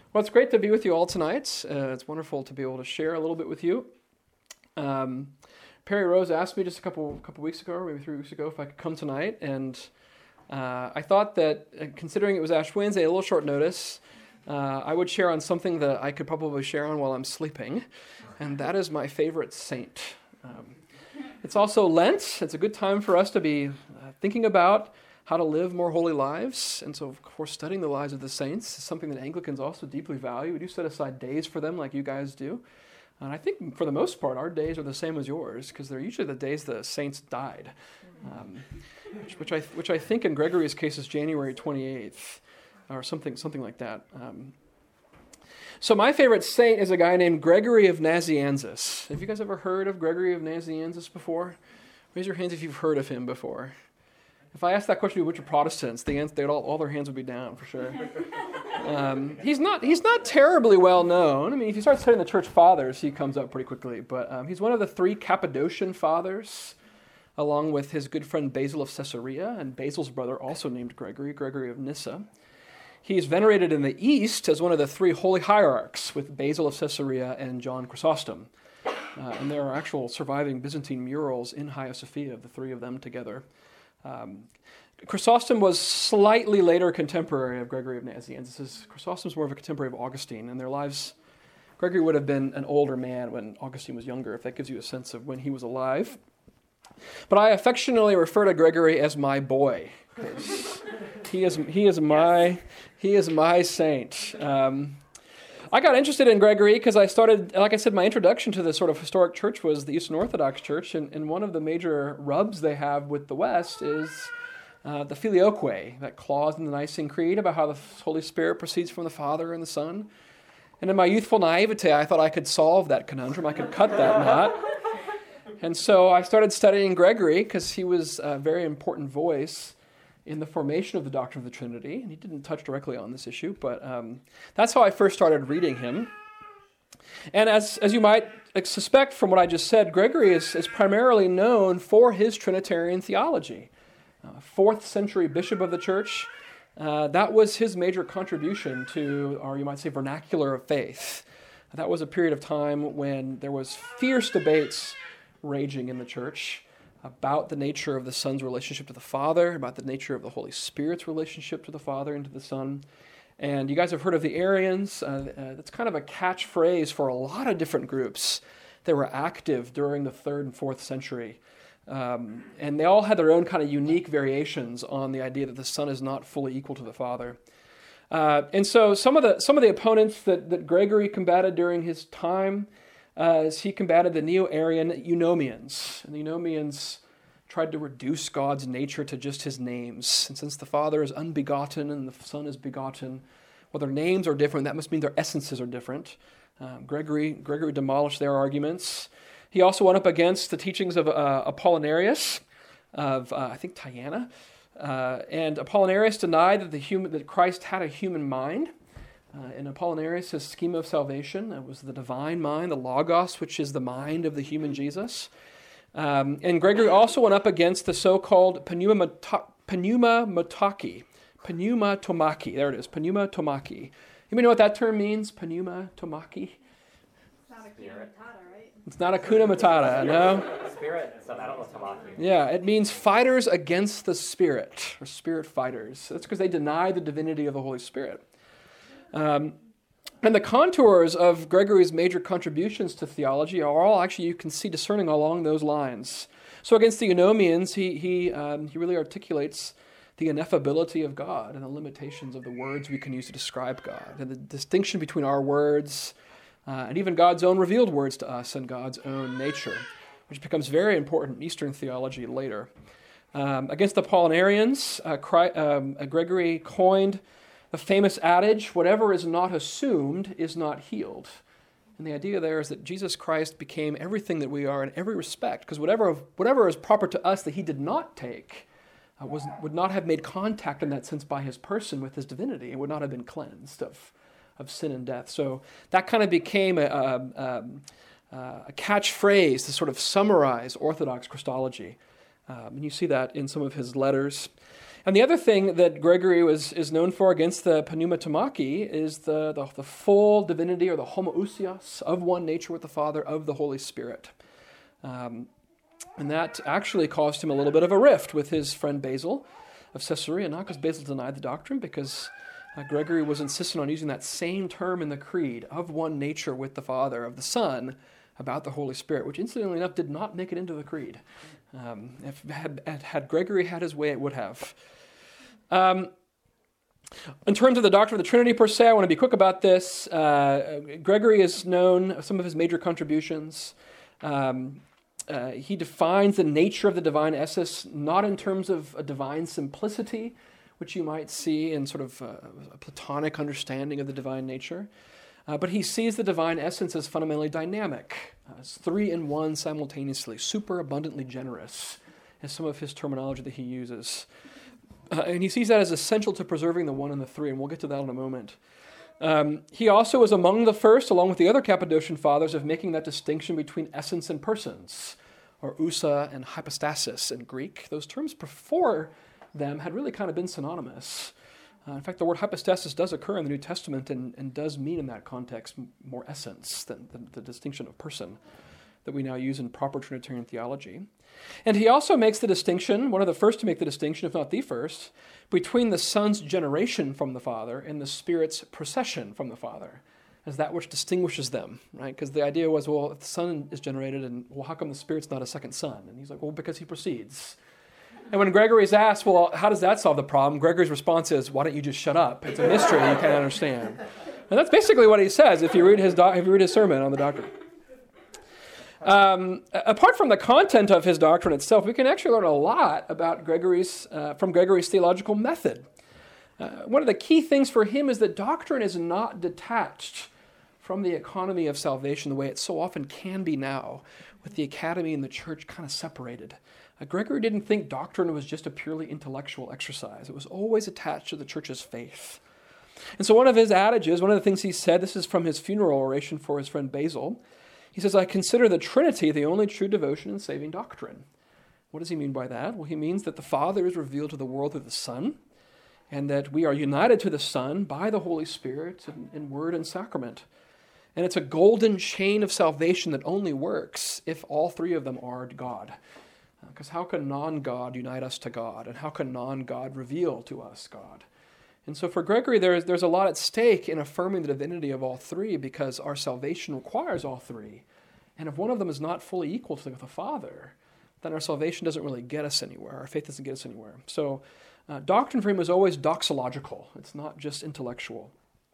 Well, it's great to be with you all tonight. It's wonderful to be able to share a little bit with you. Perry Rose asked me just a couple weeks ago, or maybe 3 weeks ago, if I could come tonight, and I thought that, considering it was Ash Wednesday, a little short notice, I would share on something that I could probably share on while I'm sleeping, and that is my favorite saint. It's also Lent. It's a good time for us to be thinking about how to live more holy lives. And so, of course, studying the lives of the saints is something that Anglicans also deeply value. We do set aside days for them like you guys do. And I think, for the most part, our days are the same as yours, because they're usually the days the saints died, which I think in Gregory's case is January 28th, or something like that. So my favorite saint is a guy named Gregory of Nazianzus. Have you guys ever heard of Gregory of Nazianzus before? Raise your hands if you've heard of him before. If I asked that question to a bunch of Protestants, all their hands would be down for sure. He's not terribly well known. I mean, if you start studying the Church Fathers, he comes up pretty quickly. But he's one of the three Cappadocian Fathers, along with his good friend Basil of Caesarea, and Basil's brother, also named Gregory of Nyssa. He's venerated in the East as one of the three holy hierarchs, with Basil of Caesarea and John Chrysostom. And there are actual surviving Byzantine murals in Hagia Sophia of the three of them together. Chrysostom was slightly later contemporary of Gregory of Nazianzus. Chrysostom's more of a contemporary of Augustine. In their lives, Gregory would have been an older man when Augustine was younger, if that gives you a sense of when he was alive. But I affectionately refer to Gregory as my boy, because he is my saint. I got interested in Gregory because I started, like I said, my introduction to the sort of historic church was the Eastern Orthodox Church, and one of the major rubs they have with the West is the Filioque, that clause in the Nicene Creed about how the Holy Spirit proceeds from the Father and the Son. And in my youthful naivete, I thought I could solve that conundrum. I could cut that knot. And so I started studying Gregory because he was a very important voice in the formation of the doctrine of the Trinity. And he didn't touch directly on this issue, but that's how I first started reading him. And as you might suspect from what I just said, Gregory is primarily known for his Trinitarian theology. 4th century bishop of the church, that was his major contribution to, or you might say, vernacular of faith. That was a period of time when there was fierce debates raging in the church about the nature of the Son's relationship to the Father, about the nature of the Holy Spirit's relationship to the Father and to the Son. And you guys have heard of the Arians. That's kind of a catchphrase for a lot of different groups that were active during the 3rd and 4th century. And they all had their own kind of unique variations on the idea that the Son is not fully equal to the Father. And so some of the opponents that Gregory combated during his time, he combated the Neo-Arian Eunomians. And the Eunomians tried to reduce God's nature to just his names. And since the Father is unbegotten and the Son is begotten, well, their names are different. That must mean their essences are different. Gregory demolished their arguments. He also went up against the teachings of Apollinarius, of I think Tyana. And Apollinarius denied that Christ had a human mind. In Apollinarius' scheme of salvation, it was the divine mind, the Logos, which is the mind of the human Jesus. And Gregory also went up against the so-called pneumatomaki. Pneumatomaki, there it is, pneumatomaki. You may know what that term means, pneumatomaki? It's not Hakuna Matata, no? Spirit, so I don't know Tamaki. Yeah, it means fighters against the Spirit, or spirit fighters. That's because they deny the divinity of the Holy Spirit. And the contours of Gregory's major contributions to theology are all actually, you can see, discerning along those lines. So against the Eunomians, he really articulates the ineffability of God and the limitations of the words we can use to describe God, and the distinction between our words and even God's own revealed words to us and God's own nature, which becomes very important in Eastern theology later. Against the Apollinarians, Gregory coined the famous adage, whatever is not assumed is not healed. And the idea there is that Jesus Christ became everything that we are in every respect, because whatever is proper to us that he did not take would not have made contact in that sense by his person with his divinity, and would not have been cleansed of sin and death. So that kind of became a catchphrase to sort of summarize Orthodox Christology. And you see that in some of his letters. And the other thing that Gregory is known for against the pneumatomachy is the full divinity, or the homoousios, of one nature with the Father, of the Holy Spirit. And that actually caused him a little bit of a rift with his friend Basil of Caesarea, not because Basil denied the doctrine, because Gregory was insistent on using that same term in the Creed, of one nature with the Father, of the Son, about the Holy Spirit, which incidentally enough did not make it into the Creed. If had Gregory had his way, it would have. In terms of the doctrine of the Trinity per se, I want to be quick about this. Gregory is known, some of his major contributions. He defines the nature of the divine essence not in terms of a divine simplicity, which you might see in sort of a Platonic understanding of the divine nature. But he sees the divine essence as fundamentally dynamic, as three in one simultaneously, super abundantly generous, is some of his terminology that he uses. And he sees that as essential to preserving the one and the three, and we'll get to that in a moment. He also is among the first, along with the other Cappadocian fathers, of making that distinction between essence and persons, or ousa and hypostasis in Greek. Those terms before them had really kind of been synonymous. In fact, the word hypostasis does occur in the New Testament and does mean in that context more essence than the distinction of person that we now use in proper Trinitarian theology. And he also makes the distinction, one of the first to make the distinction, if not the first, between the Son's generation from the Father and the Spirit's procession from the Father, as that which distinguishes them, right? Because the idea was, well, if the Son is generated, and well, how come the Spirit's not a second Son? And he's like, well, because he proceeds. And when Gregory is asked, well, how does that solve the problem? Gregory's response is, why don't you just shut up? It's a mystery you can't understand. And that's basically what he says if you read his sermon on the doctrine. Apart from the content of his doctrine itself, we can actually learn a lot about from Gregory's theological method. One of the key things for him is that doctrine is not detached from the economy of salvation the way it so often can be now, with the academy and the church kind of separated. Gregory didn't think doctrine was just a purely intellectual exercise. It was always attached to the church's faith. And so one of his adages, one of the things he said, this is from his funeral oration for his friend Basil, he says, I consider the Trinity the only true devotion and saving doctrine. What does he mean by that? Well, he means that the Father is revealed to the world through the Son, and that we are united to the Son by the Holy Spirit in word and sacrament. And it's a golden chain of salvation that only works if all three of them are God. Because how can non-God unite us to God? And how can non-God reveal to us God? And so for Gregory, there's a lot at stake in affirming the divinity of all three, because our salvation requires all three. And if one of them is not fully equal to the Father, then our salvation doesn't really get us anywhere. Our faith doesn't get us anywhere. So doctrine for him was always doxological. It's not just intellectual.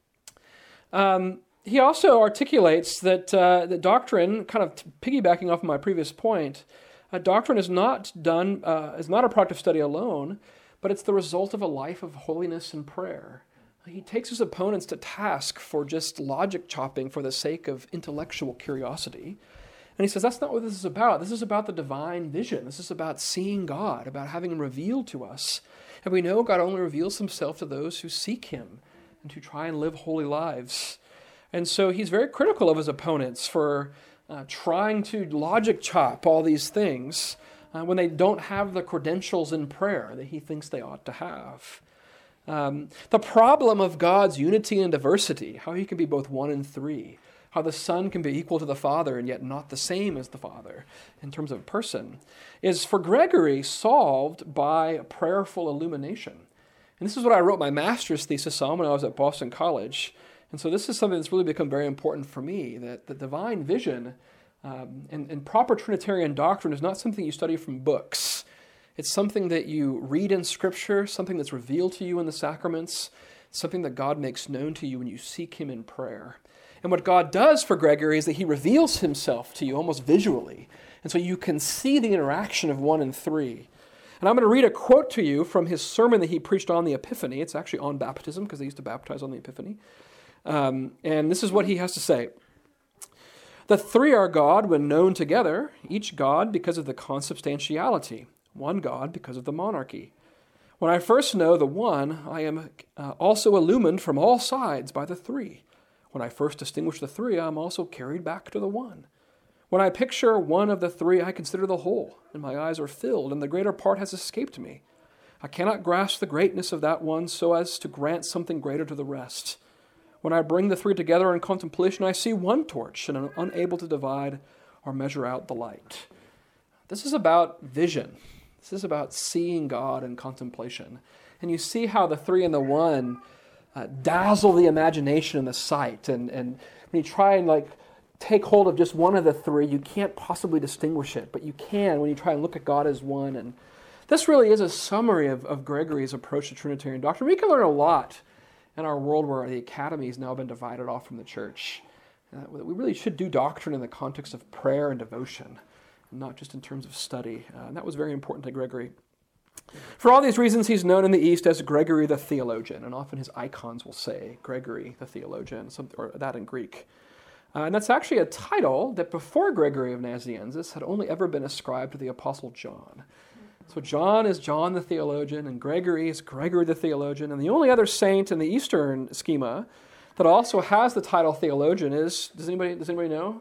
He also articulates that the doctrine, kind of piggybacking off of my previous point, doctrine is not a product of study alone, but it's the result of a life of holiness and prayer. He takes his opponents to task for just logic chopping for the sake of intellectual curiosity. And he says, that's not what this is about. This is about the divine vision. This is about seeing God, about having him revealed to us. And we know God only reveals himself to those who seek him and who try and live holy lives. And so he's very critical of his opponents for trying to logic chop all these things when they don't have the credentials in prayer that he thinks they ought to have. The problem of God's unity and diversity, how he can be both one and three, how the Son can be equal to the Father and yet not the same as the Father in terms of person, is for Gregory solved by prayerful illumination. And this is what I wrote my master's thesis on when I was at Boston College. And so this is something that's really become very important for me, that the divine vision and proper Trinitarian doctrine is not something you study from books. It's something that you read in Scripture, something that's revealed to you in the sacraments, something that God makes known to you when you seek him in prayer. And what God does for Gregory is that he reveals himself to you almost visually. And so you can see the interaction of one and three. And I'm going to read a quote to you from his sermon that he preached on the Epiphany. It's actually on baptism, because they used to baptize on the Epiphany. And this is what he has to say. The three are God when known together, each God because of the consubstantiality, one God because of the monarchy. When I first know the one, I am also illumined from all sides by the three. When I first distinguish the three, I am also carried back to the one. When I picture one of the three, I consider the whole, and my eyes are filled, and the greater part has escaped me. I cannot grasp the greatness of that one so as to grant something greater to the rest. When I bring the three together in contemplation, I see one torch and am unable to divide or measure out the light. This is about vision. This is about seeing God in contemplation. And you see how the three and the one dazzle the imagination and the sight. And when you try and take hold of just one of the three, you can't possibly distinguish it. But you can when you try and look at God as one. And this really is a summary of Gregory's approach to Trinitarian doctrine. We can learn a lot in our world where the academy has now been divided off from the church. We really should do doctrine in the context of prayer and devotion, not just in terms of study. And that was very important to Gregory. For all these reasons, he's known in the East as Gregory the Theologian, and often his icons will say Gregory the Theologian, or that in Greek. And that's actually a title that before Gregory of Nazianzus had only ever been ascribed to the Apostle John. So John is John the Theologian, and Gregory is Gregory the Theologian. And the only other saint in the Eastern schema that also has the title theologian is, does anybody know?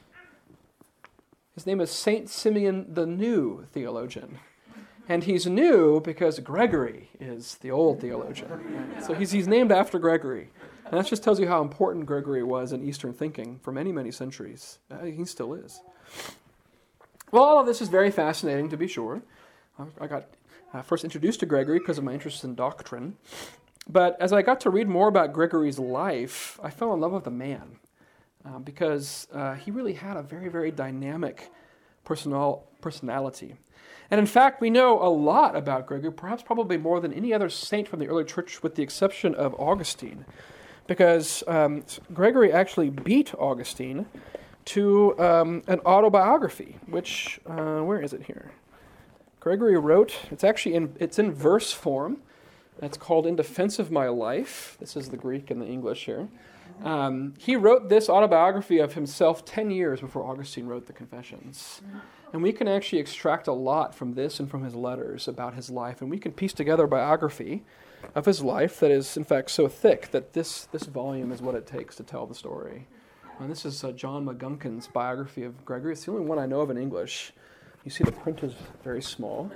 His name is Saint Simeon the New Theologian. And he's new because Gregory is the old theologian. So he's named after Gregory. And that just tells you how important Gregory was in Eastern thinking for many, many centuries. He still is. Well, all of this is very fascinating, to be sure. I got first introduced to Gregory because of my interest in doctrine. But as I got to read more about Gregory's life, I fell in love with the man because he really had a very, very dynamic personality. And in fact, we know a lot about Gregory, perhaps probably more than any other saint from the early church with the exception of Augustine, because Gregory actually beat Augustine to an autobiography, which, where is it here? Gregory wrote, it's in verse form. It's called In Defense of My Life. This is the Greek and the English here. He wrote this autobiography of himself 10 years before Augustine wrote the Confessions. And we can actually extract a lot from this and from his letters about his life. And we can piece together a biography of his life that is, in fact, so thick that this volume is what it takes to tell the story. And this is John McGunkin's biography of Gregory. It's the only one I know of in English. You see the print is very small.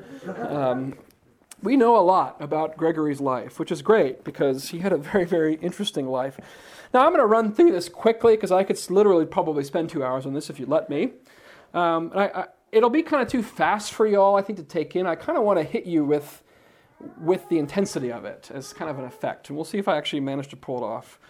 We know a lot about Gregory's life, which is great because he had a very, very interesting life. Now, I'm going to run through this quickly because I could literally probably spend 2 hours on this if you let me. It'll be kind of too fast for you all, I think, to take in. I kind of want to hit you with the intensity of it as kind of an effect. And we'll see if I actually manage to pull it off.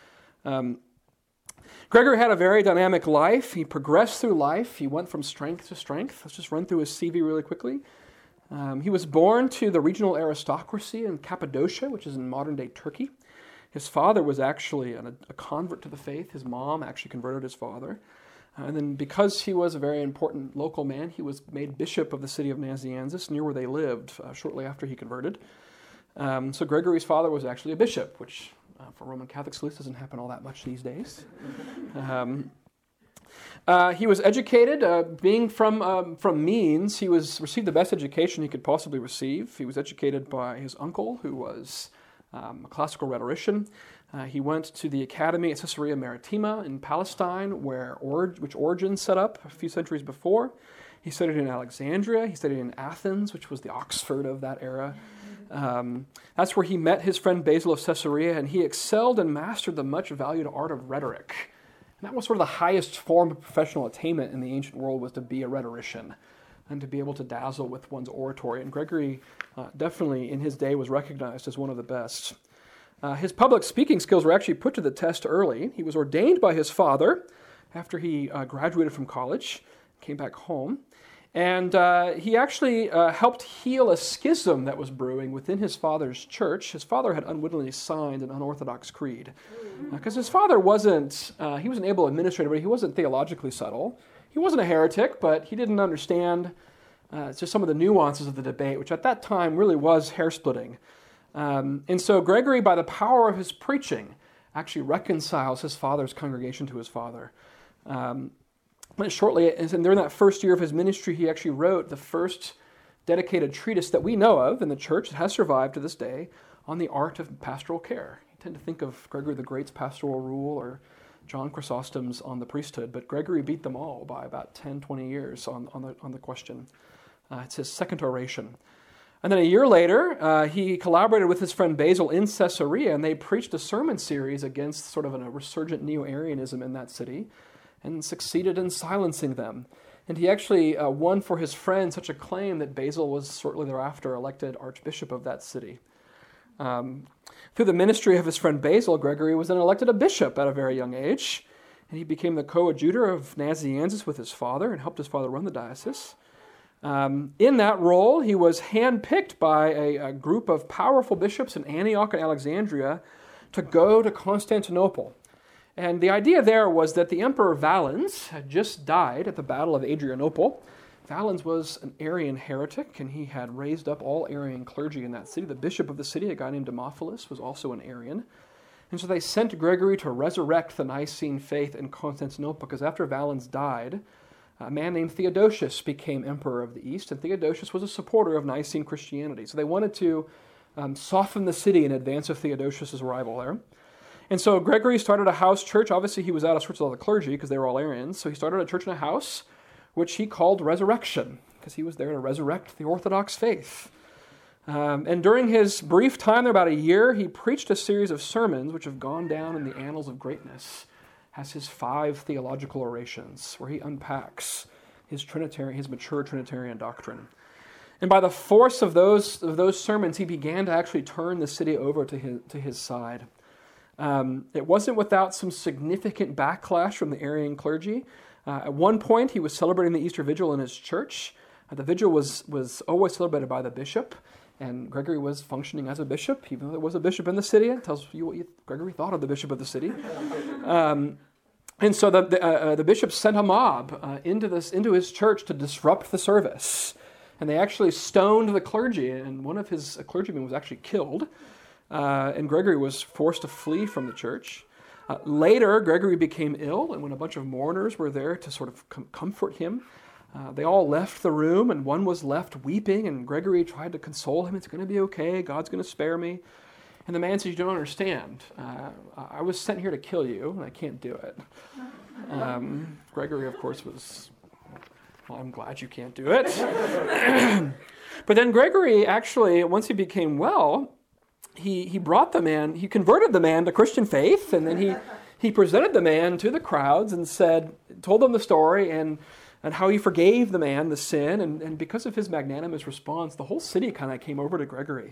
Gregory had a very dynamic life. He progressed through life. He went from strength to strength. Let's just run through his CV really quickly. He was born to the regional aristocracy in Cappadocia, which is in modern-day Turkey. His father was actually a convert to the faith. His mom actually converted his father. And then because he was a very important local man, he was made bishop of the city of Nazianzus, near where they lived, shortly after he converted. So Gregory's father was actually a bishop, which for Roman Catholics at least doesn't happen all that much these days. He was educated, being from means. He received the best education he could possibly receive. He was educated by his uncle, who was a classical rhetorician. He went to the academy at Caesarea Maritima in Palestine, which Origen set up a few centuries before. He studied in Alexandria. He studied in Athens, which was the Oxford of that era. That's where he met his friend Basil of Caesarea, and he excelled and mastered the much valued art of rhetoric. And that was sort of the highest form of professional attainment in the ancient world, was to be a rhetorician and to be able to dazzle with one's oratory. And Gregory definitely in his day was recognized as one of the best. His public speaking skills were actually put to the test early. He was ordained by his father after he graduated from college, came back home. And he actually helped heal a schism that was brewing within his father's church. His father had unwittingly signed an unorthodox creed. Because his father he was an able administrator, but he wasn't theologically subtle. He wasn't a heretic, but he didn't understand just some of the nuances of the debate, which at that time really was hair-splitting. And so Gregory, by the power of his preaching, actually reconciles his father's congregation to his father. Shortly, and during that first year of his ministry, he actually wrote the first dedicated treatise that we know of in the church that has survived to this day on the art of pastoral care. You tend to think of Gregory the Great's pastoral rule or John Chrysostom's on the priesthood, but Gregory beat them all by about 10, 20 years on the question. It's his second oration. And then a year later, he collaborated with his friend Basil in Caesarea, and they preached a sermon series against sort of a resurgent Neo-Arianism in that city, and succeeded in silencing them. And he actually won for his friend such a claim that Basil was shortly thereafter elected archbishop of that city. Through the ministry of his friend Basil, Gregory was then elected a bishop at a very young age, and he became the coadjutor of Nazianzus with his father and helped his father run the diocese. In that role, he was handpicked by a group of powerful bishops in Antioch and Alexandria to go to Constantinople. And the idea there was that the Emperor Valens had just died at the Battle of Adrianople. Valens was an Arian heretic, and he had raised up all Arian clergy in that city. The bishop of the city, a guy named Demophilus, was also an Arian. And so they sent Gregory to resurrect the Nicene faith in Constantinople, because after Valens died, a man named Theodosius became emperor of the East, and Theodosius was a supporter of Nicene Christianity. So they wanted to soften the city in advance of Theodosius' arrival there. And so Gregory started a house church. Obviously, he was out of sorts with all the clergy because they were all Arians. So he started a church in a house, which he called Resurrection, because he was there to resurrect the Orthodox faith. And during his brief time there, about a year, he preached a series of sermons which have gone down in the annals of greatness as his 5 theological orations, where he unpacks his mature Trinitarian doctrine. And by the force of those sermons, he began to actually turn the city over to his side. It wasn't without some significant backlash from the Arian clergy. At one point, he was celebrating the Easter Vigil in his church. The vigil was always celebrated by the bishop, and Gregory was functioning as a bishop, even though there was a bishop in the city. It tells you what Gregory thought of the bishop of the city. And so the bishop sent a mob into his church to disrupt the service. And they actually stoned the clergy, and one of his clergymen was actually killed. And Gregory was forced to flee from the church. Later, Gregory became ill, and when a bunch of mourners were there to sort of comfort him, they all left the room, and one was left weeping, and Gregory tried to console him. It's going to be okay. God's going to spare me. And the man said, "You don't understand. I was sent here to kill you, and I can't do it." Gregory, of course, was, "Well, I'm glad you can't do it." But then Gregory actually, once he became well, he converted the man to Christian faith, and then he presented the man to the crowds and told them the story and how he forgave the man the sin, and because of his magnanimous response, the whole city kind of came over to Gregory.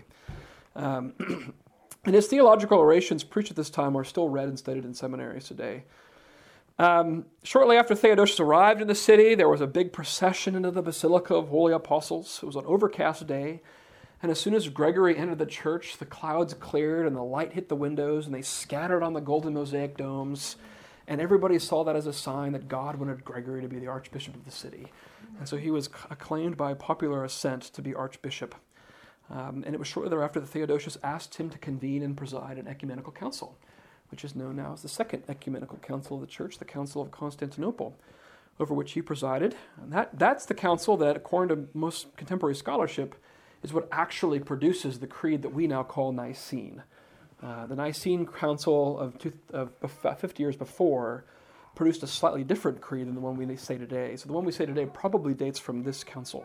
And his theological orations preached at this time are still read and studied in seminaries today. Shortly after Theodosius arrived in the city, there was a big procession into the Basilica of Holy Apostles. It was an overcast day. And as soon as Gregory entered the church, the clouds cleared and the light hit the windows and they scattered on the golden mosaic domes. And everybody saw that as a sign that God wanted Gregory to be the archbishop of the city. And so he was acclaimed by popular assent to be archbishop. And it was shortly thereafter that Theodosius asked him to convene and preside an ecumenical council, which is known now as the Second Ecumenical Council of the Church, the Council of Constantinople, over which he presided. And that's the council that, according to most contemporary scholarship, is what actually produces the creed that we now call Nicene. The Nicene Council of 50 years before produced a slightly different creed than the one we say today. So the one we say today probably dates from this council.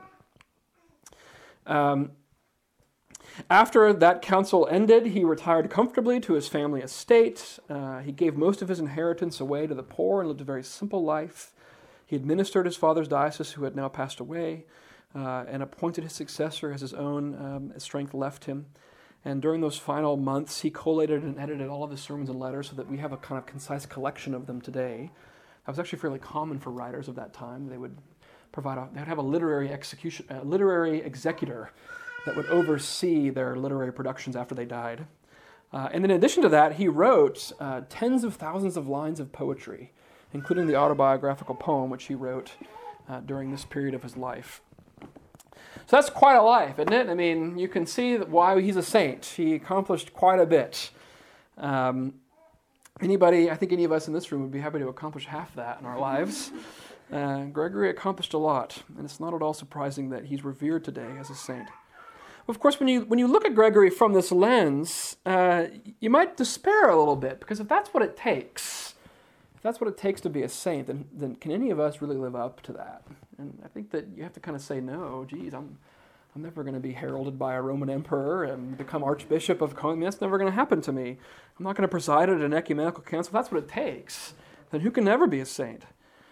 After that council ended, he retired comfortably to his family estate. He gave most of his inheritance away to the poor and lived a very simple life. He administered his father's diocese, who had now passed away, and appointed his successor as his own strength left him. And during those final months, he collated and edited all of his sermons and letters so that we have a kind of concise collection of them today. That was actually fairly common for writers of that time. They would have a literary executor that would oversee their literary productions after they died. And in addition to that, he wrote tens of thousands of lines of poetry, including the autobiographical poem which he wrote during this period of his life. So that's quite a life, isn't it? I mean, you can see why he's a saint. He accomplished quite a bit. I think any of us in this room would be happy to accomplish half that in our lives. Gregory accomplished a lot, and it's not at all surprising that he's revered today as a saint. Of course, when you look at Gregory from this lens, you might despair a little bit, because if that's what it takes to be a saint, then can any of us really live up to that? And I think that you have to kind of say, no, geez, I'm I'm never going to be heralded by a Roman emperor and become Archbishop of Cologne. That's never going to happen to me. I'm not going to preside at an ecumenical council. If that's what it takes, then who can never be a saint?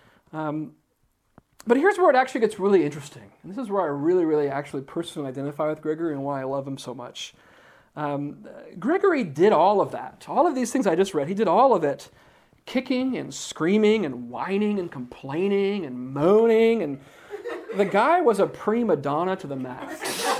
But here's where it actually gets really interesting. And this is where I really, really actually personally identify with Gregory and why I love him so much. Gregory did all of that. All of these things I just read, he did all of it kicking and screaming and whining and complaining and moaning. And the guy was a prima donna to the max.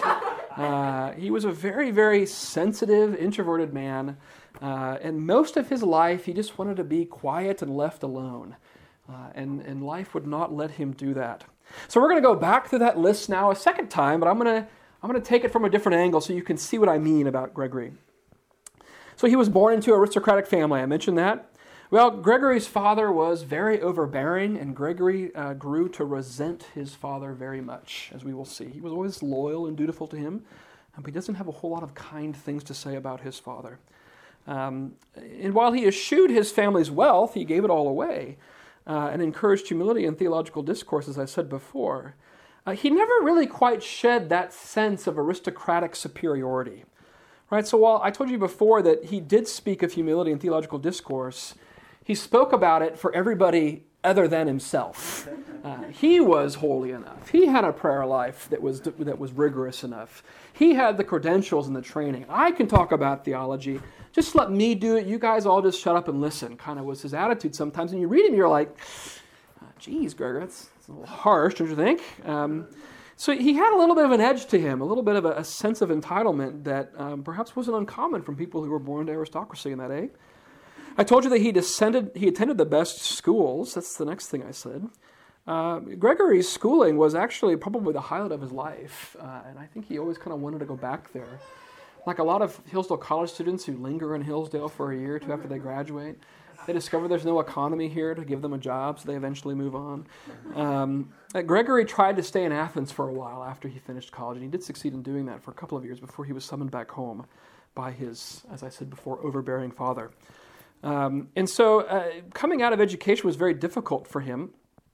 He was a very, very sensitive, introverted man. And most of his life, he just wanted to be quiet and left alone. And life would not let him do that. So we're going to go back through that list now a second time, but I'm going to take it from a different angle so you can see what I mean about Gregory. So he was born into an aristocratic family. I mentioned that. Well, Gregory's father was very overbearing, and Gregory grew to resent his father very much, as we will see. He was always loyal and dutiful to him, but he doesn't have a whole lot of kind things to say about his father. And while he eschewed his family's wealth, he gave it all away. And encouraged humility and theological discourse, as I said before. He never really quite shed that sense of aristocratic superiority. Right? So while I told you before that he did speak of humility and theological discourse, he spoke about it for everybody other than himself. He was holy enough. He had a prayer life that was rigorous enough. He had the credentials and the training. I can talk about theology. Just let me do it. You guys all just shut up and listen, kind of was his attitude sometimes. And you read him, you're like, geez, Gregory, that's a little harsh, don't you think? So he had a little bit of an edge to him, a little bit of a sense of entitlement that perhaps wasn't uncommon from people who were born to aristocracy in that age. I told you that he attended the best schools. That's the next thing I said. Gregory's schooling was actually probably the highlight of his life, and I think he always kind of wanted to go back there. Like a lot of Hillsdale College students who linger in Hillsdale for a year or two after they graduate, they discover there's no economy here to give them a job, so they eventually move on. Gregory tried to stay in Athens for a while after he finished college, and he did succeed in doing that for a couple of years before he was summoned back home by his, as I said before, overbearing father. And so coming out of education was very difficult for him.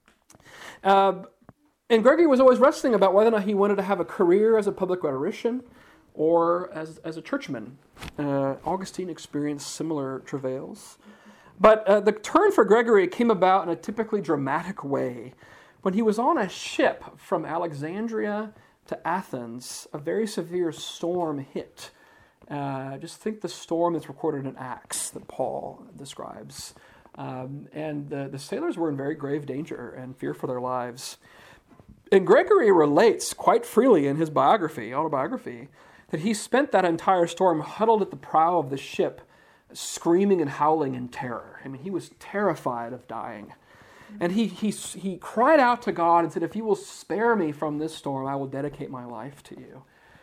And Gregory was always wrestling about whether or not he wanted to have a career as a public rhetorician or as a churchman. Augustine experienced similar travails. But the turn for Gregory came about in a typically dramatic way. When he was on a ship from Alexandria to Athens, a very severe storm hit. Just think the storm that's recorded in Acts that Paul describes. And the sailors were in very grave danger and fear for their lives. And Gregory relates quite freely in his autobiography, that he spent that entire storm huddled at the prow of the ship, screaming and howling in terror. I mean, he was terrified of dying. And he cried out to God and said, if you will spare me from this storm, I will dedicate my life to you.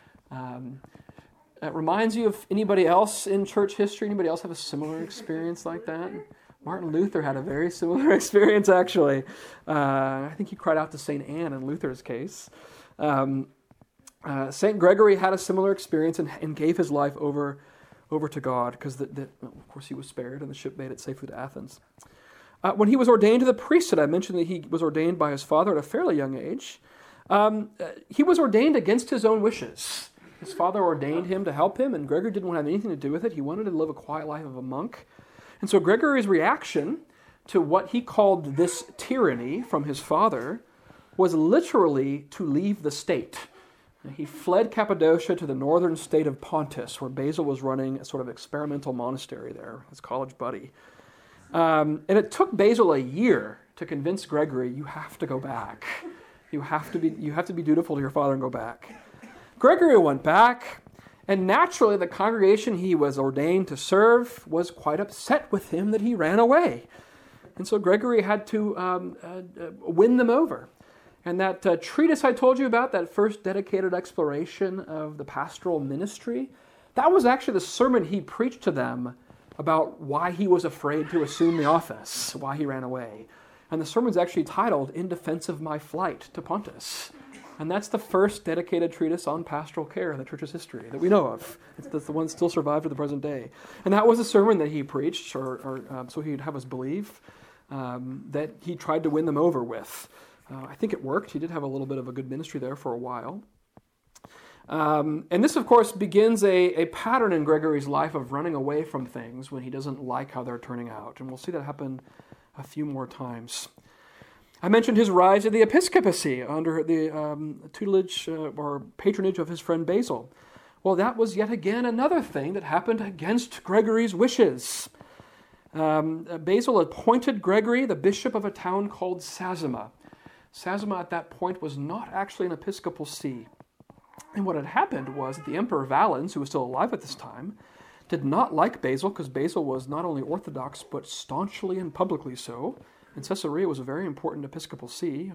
It reminds you of anybody else in church history? Anybody else have a similar experience like that? Martin Luther had a very similar experience, actually. I think he cried out to St. Anne in Luther's case. St. Gregory had a similar experience and gave his life over to God because, of course, he was spared and the ship made it safely to Athens. When he was ordained to the priesthood, I mentioned that he was ordained by his father at a fairly young age. He was ordained against his own wishes. His father ordained him to help him, and Gregory didn't want to have anything to do with it. He wanted to live a quiet life of a monk. And so Gregory's reaction to what he called this tyranny from his father was literally to leave the state. He fled Cappadocia to the northern state of Pontus, where Basil was running a sort of experimental monastery there, his college buddy. And it took Basil a year to convince Gregory, you have to go back. You have to be dutiful to your father and go back. Gregory went back, and naturally the congregation he was ordained to serve was quite upset with him that he ran away. And so Gregory had to win them over. And that treatise I told you about, that first dedicated exploration of the pastoral ministry, that was actually the sermon he preached to them about why he was afraid to assume the office, why he ran away. And the sermon's actually titled, In Defense of My Flight to Pontus. And that's the first dedicated treatise on pastoral care in the church's history that we know of. That's the one that still survived to the present day. And that was a sermon that he preached, so he'd have us believe, that he tried to win them over with. I think it worked. He did have a little bit of a good ministry there for a while. And this, of course, begins a pattern in Gregory's life of running away from things when he doesn't like how they're turning out. And we'll see that happen a few more times. I mentioned his rise to the episcopacy under the tutelage or patronage of his friend Basil. Well, that was yet again another thing that happened against Gregory's wishes. Basil appointed Gregory the bishop of a town called Sazima. Sazima at that point was not actually an episcopal see. And what had happened was that the Emperor Valens, who was still alive at this time, did not like Basil because Basil was not only orthodox but staunchly and publicly so. And Caesarea was a very important episcopal see.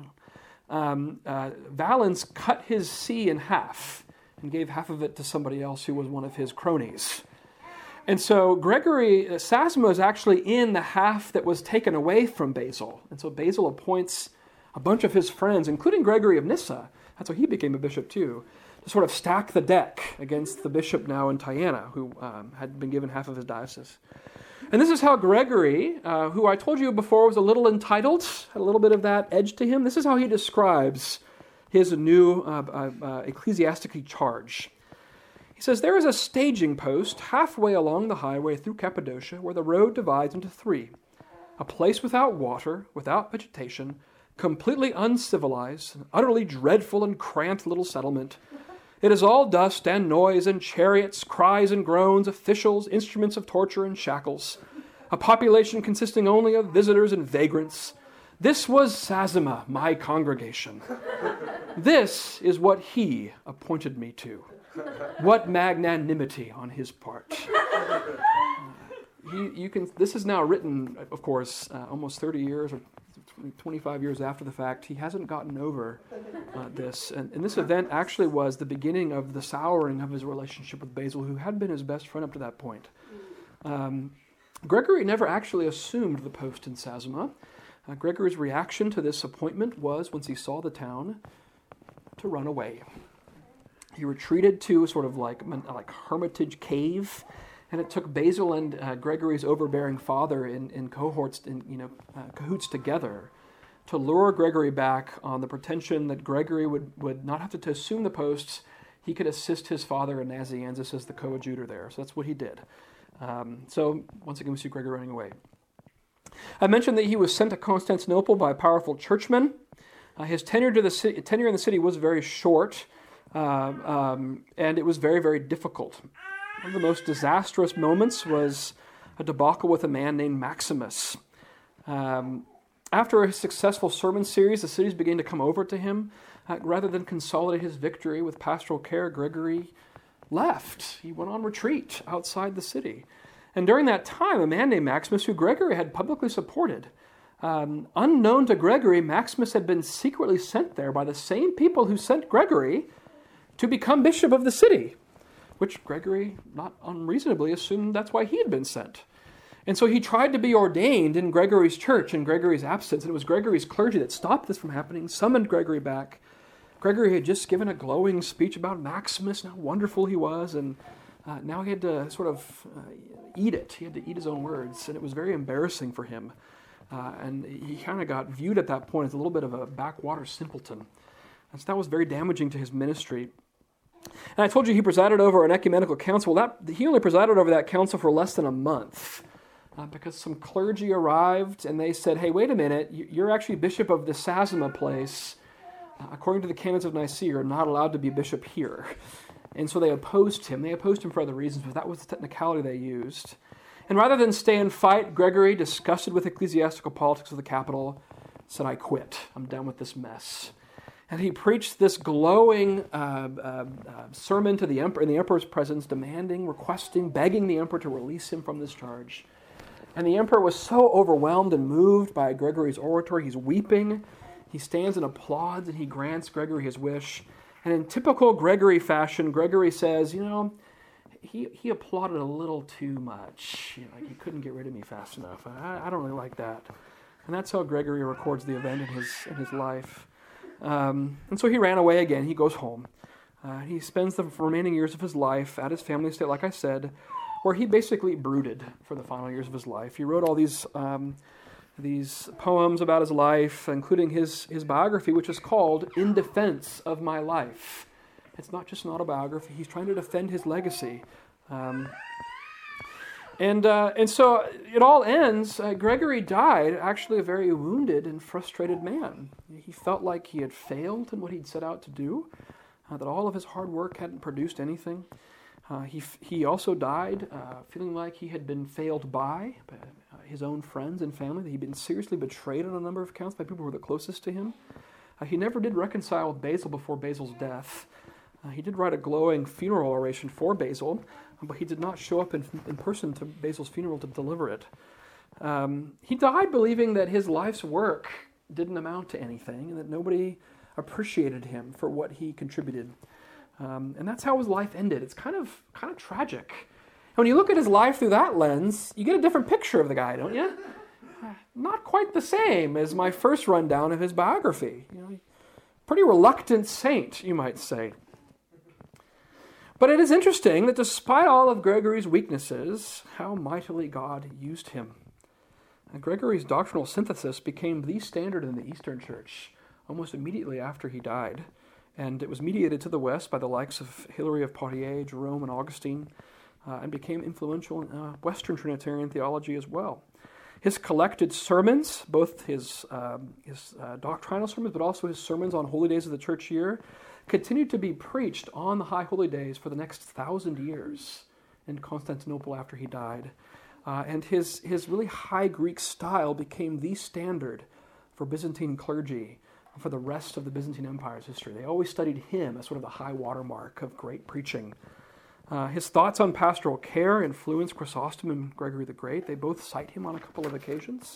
Valens cut his see in half and gave half of it to somebody else who was one of his cronies. And so Sazima is actually in the half that was taken away from Basil. And so Basil appoints a bunch of his friends, including Gregory of Nyssa, that's how he became a bishop too, to sort of stack the deck against the bishop now in Tyana, who had been given half of his diocese. And this is how Gregory, who I told you before was a little entitled, had a little bit of that edge to him, this is how he describes his new ecclesiastic charge. He says, "There is a staging post halfway along the highway through Cappadocia where the road divides into three. A place without water, without vegetation, completely uncivilized, an utterly dreadful and cramped little settlement. It is all dust and noise and chariots, cries and groans, officials, instruments of torture and shackles. A population consisting only of visitors and vagrants. This was Sazima, my congregation. This is what he appointed me to. What magnanimity on his part." This is now written, of course, almost 30 years or 25 years after the fact. He hasn't gotten over this. And this event actually was the beginning of the souring of his relationship with Basil, who had been his best friend up to that point. Gregory never actually assumed the post in Sazima. Gregory's reaction to this appointment was, once he saw the town, to run away. He retreated to a sort of like hermitage cave, and it took Basil and Gregory's overbearing father in cohorts, cahoots together, to lure Gregory back on the pretension that Gregory would not have to assume the posts. He could assist his father Nazianzus as the coadjutor there. So that's what he did. So once again, we see Gregory running away. I mentioned that he was sent to Constantinople by a powerful churchman. His tenure in the city was very short, and it was very, very difficult. One of the most disastrous moments was a debacle with a man named Maximus. After a successful sermon series, the cities began to come over to him. Rather than consolidate his victory with pastoral care, Gregory left. He went on retreat outside the city. And during that time, a man named Maximus, who Gregory had publicly supported, unknown to Gregory, Maximus had been secretly sent there by the same people who sent Gregory to become bishop of the city, which Gregory, not unreasonably, assumed that's why he had been sent. And so he tried to be ordained in Gregory's church in Gregory's absence, and it was Gregory's clergy that stopped this from happening, summoned Gregory back. Gregory had just given a glowing speech about Maximus and how wonderful he was, and now he had to sort of eat it. He had to eat his own words, and it was very embarrassing for him. And he kind of got viewed at that point as a little bit of a backwater simpleton. And so that was very damaging to his ministry. And I told you he presided over an ecumenical council. He only presided over that council for less than a month because some clergy arrived and they said, "Hey, wait a minute, you're actually bishop of the Sazima place. According to the canons of Nicaea, you're not allowed to be bishop here." And so they opposed him. They opposed him for other reasons, but that was the technicality they used. And rather than stay and fight, Gregory, disgusted with ecclesiastical politics of the capital, said, "I quit. I'm done with this mess." And he preached this glowing sermon to the emperor in the emperor's presence, demanding, requesting, begging the emperor to release him from this charge. And the emperor was so overwhelmed and moved by Gregory's oratory, he's weeping. He stands and applauds, and he grants Gregory his wish. And in typical Gregory fashion, Gregory says, he applauded a little too much. Like he couldn't get rid of me fast enough. I don't really like that. And that's how Gregory records the event in his life. And so he ran away again. He goes home. He spends the remaining years of his life at his family estate, like I said, where he basically brooded for the final years of his life. He wrote all these poems about his life, including his biography, which is called In Defense of My Life. It's not just an autobiography. He's trying to defend his legacy. And so it all ends. Gregory died actually a very wounded and frustrated man. He felt like he had failed in what he'd set out to do, that all of his hard work hadn't produced anything. He also died feeling like he had been failed by his own friends and family, that he'd been seriously betrayed on a number of counts by people who were the closest to him. He never did reconcile with Basil before Basil's death. He did write a glowing funeral oration for Basil, but he did not show up in person to Basil's funeral to deliver it. He died believing that his life's work didn't amount to anything and that nobody appreciated him for what he contributed. And that's how his life ended. It's kind of tragic. And when you look at his life through that lens, you get a different picture of the guy, don't you? Not quite the same as my first rundown of his biography. Pretty reluctant saint, you might say. But it is interesting that despite all of Gregory's weaknesses, how mightily God used him. And Gregory's doctrinal synthesis became the standard in the Eastern Church almost immediately after he died. And it was mediated to the West by the likes of Hilary of Poitiers, Jerome, and Augustine, and became influential in Western Trinitarian theology as well. His collected sermons, both his doctrinal sermons, but also his sermons on holy days of the church year, continued to be preached on the high holy days for the next 1,000 years in Constantinople after he died. And his really high Greek style became the standard for Byzantine clergy for the rest of the Byzantine Empire's history. They always studied him as sort of the high watermark of great preaching. His thoughts on pastoral care influenced Chrysostom and Gregory the Great. They both cite him on a couple of occasions.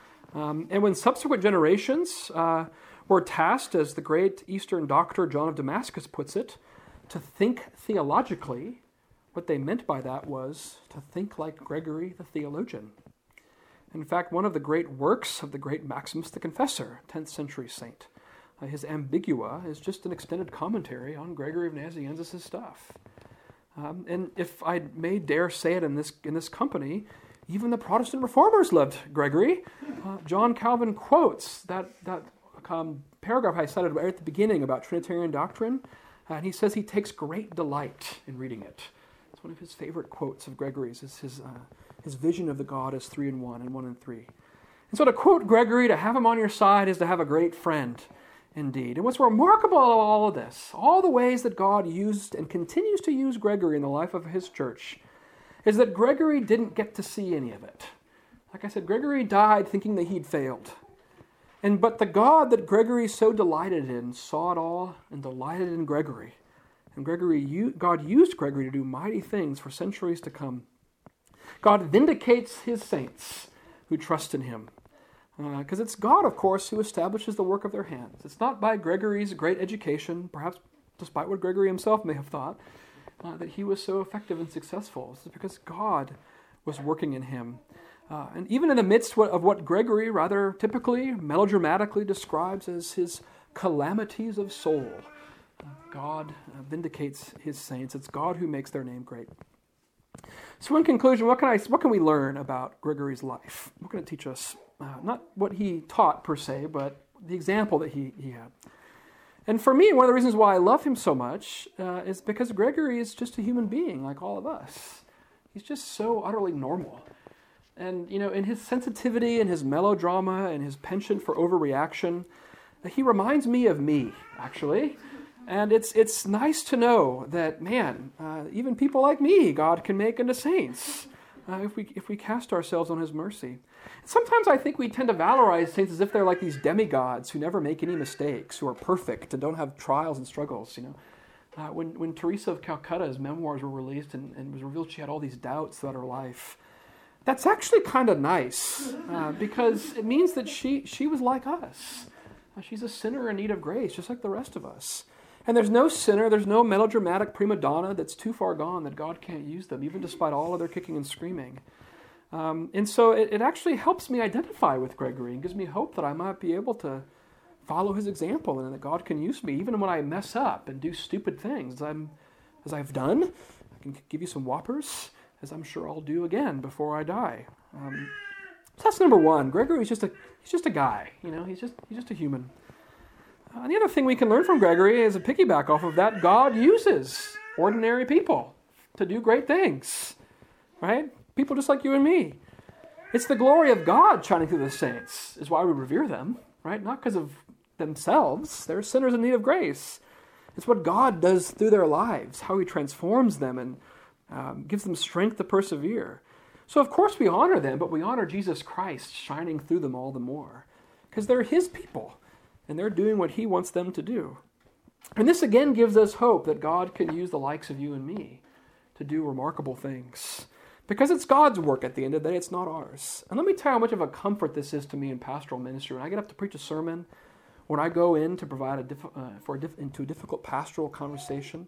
And when subsequent generations were tasked, as the great Eastern doctor John of Damascus puts it, to think theologically, what they meant by that was to think like Gregory the theologian. In fact, one of the great works of the great Maximus the Confessor, 10th century saint, his Ambigua, is just an extended commentary on Gregory of Nazianzus' stuff. And if I may dare say it in this company, even the Protestant reformers loved Gregory. John Calvin quotes that paragraph I cited right at the beginning about Trinitarian doctrine, and he says he takes great delight in reading it. It's one of his favorite quotes of Gregory's, is his vision of the God as 3 in 1 and 1 in 3. And so to quote Gregory, to have him on your side is to have a great friend indeed. And what's remarkable about all of this, all the ways that God used and continues to use Gregory in the life of his church, is that Gregory didn't get to see any of it. Like I said, Gregory died thinking that he'd failed. But the God that Gregory so delighted in saw it all and delighted in Gregory. And God used Gregory to do mighty things for centuries to come. God vindicates his saints who trust in him. Because it's God, of course, who establishes the work of their hands. It's not by Gregory's great education, perhaps despite what Gregory himself may have thought, that he was so effective and successful. It's because God was working in him. And even in the midst of what Gregory rather typically, melodramatically describes as his calamities of soul, God vindicates his saints. It's God who makes their name great. So in conclusion, what can we learn about Gregory's life? What can it teach us? Not what he taught per se, but the example that he had. And for me, one of the reasons why I love him so much is because Gregory is just a human being like all of us. He's just so utterly normal. And, in his sensitivity and his melodrama and his penchant for overreaction, he reminds me of me, actually. And it's nice to know that, man, even people like me, God can make into saints if we cast ourselves on his mercy. Sometimes I think we tend to valorize saints as if they're like these demigods who never make any mistakes, who are perfect and don't have trials and struggles. When Teresa of Calcutta's memoirs were released and it was revealed she had all these doubts throughout her life, that's actually kind of nice because it means that she was like us. She's a sinner in need of grace, just like the rest of us. And there's no sinner, there's no melodramatic prima donna that's too far gone that God can't use them, even despite all of their kicking and screaming. And so it actually helps me identify with Gregory and gives me hope that I might be able to follow his example and that God can use me even when I mess up and do stupid things as I've done. I can give you some whoppers, as I'm sure I'll do again before I die. So that's number one. Gregory is just a guy. He's just a human. And the other thing we can learn from Gregory is a piggyback off of that, God uses ordinary people to do great things, right? People just like you and me. It's the glory of God shining through the saints is why we revere them, right? Not because of themselves. They're sinners in need of grace. It's what God does through their lives, how he transforms them and gives them strength to persevere. So of course we honor them, but we honor Jesus Christ shining through them all the more because they're his people and they're doing what he wants them to do. And this again gives us hope that God can use the likes of you and me to do remarkable things. Because it's God's work at the end of the day, it's not ours. And let me tell you how much of a comfort this is to me in pastoral ministry. When I get up to preach a sermon, when I go in to provide into a difficult pastoral conversation,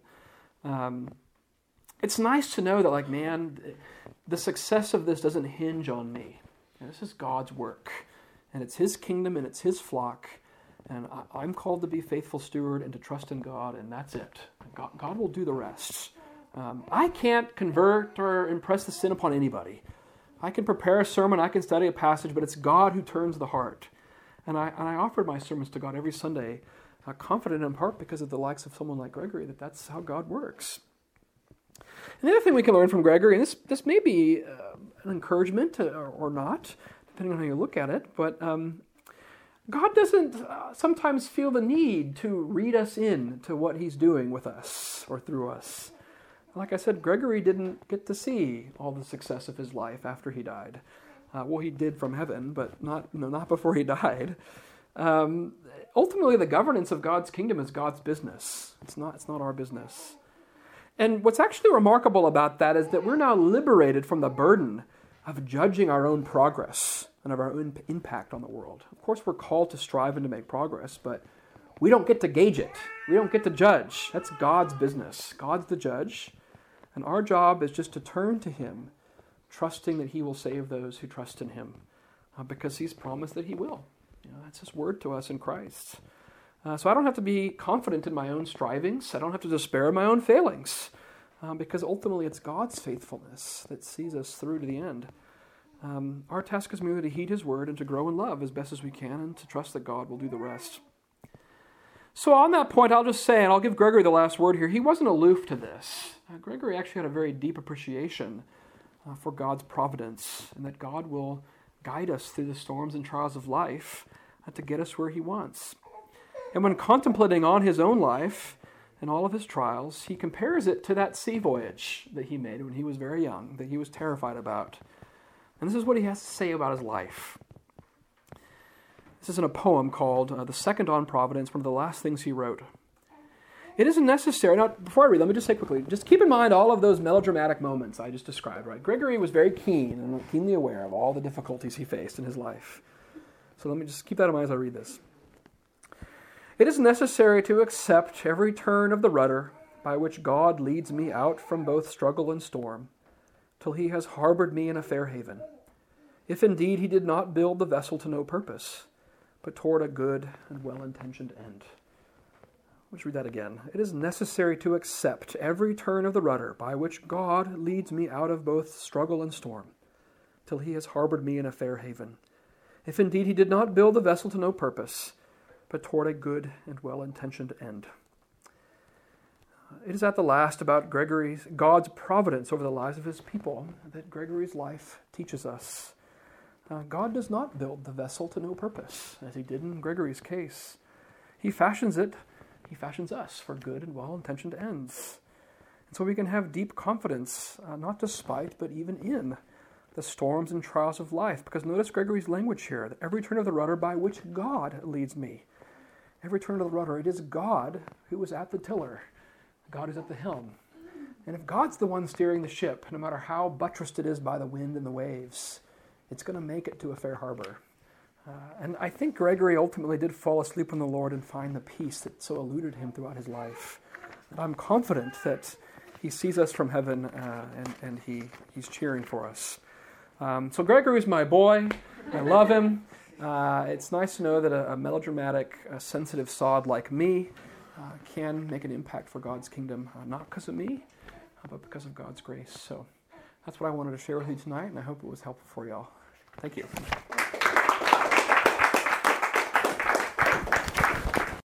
it's nice to know that, like, man, the success of this doesn't hinge on me. And this is God's work. And it's his kingdom and it's his flock. And I'm called to be faithful steward and to trust in God, and that's it. God will do the rest. I can't convert or impress the sin upon anybody. I can prepare a sermon, I can study a passage, but it's God who turns the heart. And I offered my sermons to God every Sunday, confident in part because of the likes of someone like Gregory, that that's how God works. And the other thing we can learn from Gregory, and this may be an encouragement or not, depending on how you look at it, but God doesn't sometimes feel the need to read us in to what he's doing with us or through us. Like I said, Gregory didn't get to see all the success of his life after he died. Well, he did from heaven, but not before he died. Ultimately, the governance of God's kingdom is God's business. It's not our business. And what's actually remarkable about that is that we're now liberated from the burden of judging our own progress and of our own impact on the world. Of course, we're called to strive and to make progress, but we don't get to gauge it. We don't get to judge. That's God's business. God's the judge. And our job is just to turn to him, trusting that he will save those who trust in him, because he's promised that he will. That's his word to us in Christ. So I don't have to be confident in my own strivings. I don't have to despair of my own failings, because ultimately it's God's faithfulness that sees us through to the end. Our task is merely to heed his word and to grow in love as best as we can and to trust that God will do the rest. So on that point, I'll just say, and I'll give Gregory the last word here, he wasn't aloof to this. Gregory actually had a very deep appreciation for God's providence and that God will guide us through the storms and trials of life to get us where he wants. And when contemplating on his own life and all of his trials, he compares it to that sea voyage that he made when he was very young, that he was terrified about. And this is what he has to say about his life. This is in a poem called The Second on Providence, one of the last things he wrote. It isn't necessary. Now, before I read, let me just say quickly, just keep in mind all of those melodramatic moments I just described, right? Gregory was very keen and keenly aware of all the difficulties he faced in his life. So let me just keep that in mind as I read this. It is necessary to accept every turn of the rudder by which God leads me out from both struggle and storm, till he has harbored me in a fair haven, if indeed he did not build the vessel to no purpose, but toward a good and well-intentioned end. Let's read that again. It is necessary to accept every turn of the rudder by which God leads me out of both struggle and storm, till he has harbored me in a fair haven, if indeed he did not build the vessel to no purpose, but toward a good and well-intentioned end. It is at the last about God's providence over the lives of his people that Gregory's life teaches us. God does not build the vessel to no purpose, as he did in Gregory's case. He fashions us for good and well-intentioned ends. And so we can have deep confidence, not despite, but even in the storms and trials of life. Because notice Gregory's language here, that every turn of the rudder by which God leads me. Every turn of the rudder, it is God who is at the tiller. God is at the helm. And if God's the one steering the ship, no matter how buttressed it is by the wind and the waves, it's going to make it to a fair harbor. And I think Gregory ultimately did fall asleep in the Lord and find the peace that so eluded him throughout his life. And I'm confident that he sees us from heaven and he's cheering for us. So Gregory's my boy. I love him. It's nice to know that a melodramatic, sensitive sod like me can make an impact for God's kingdom, not because of me, but because of God's grace. So that's what I wanted to share with you tonight, and I hope it was helpful for y'all. Thank you.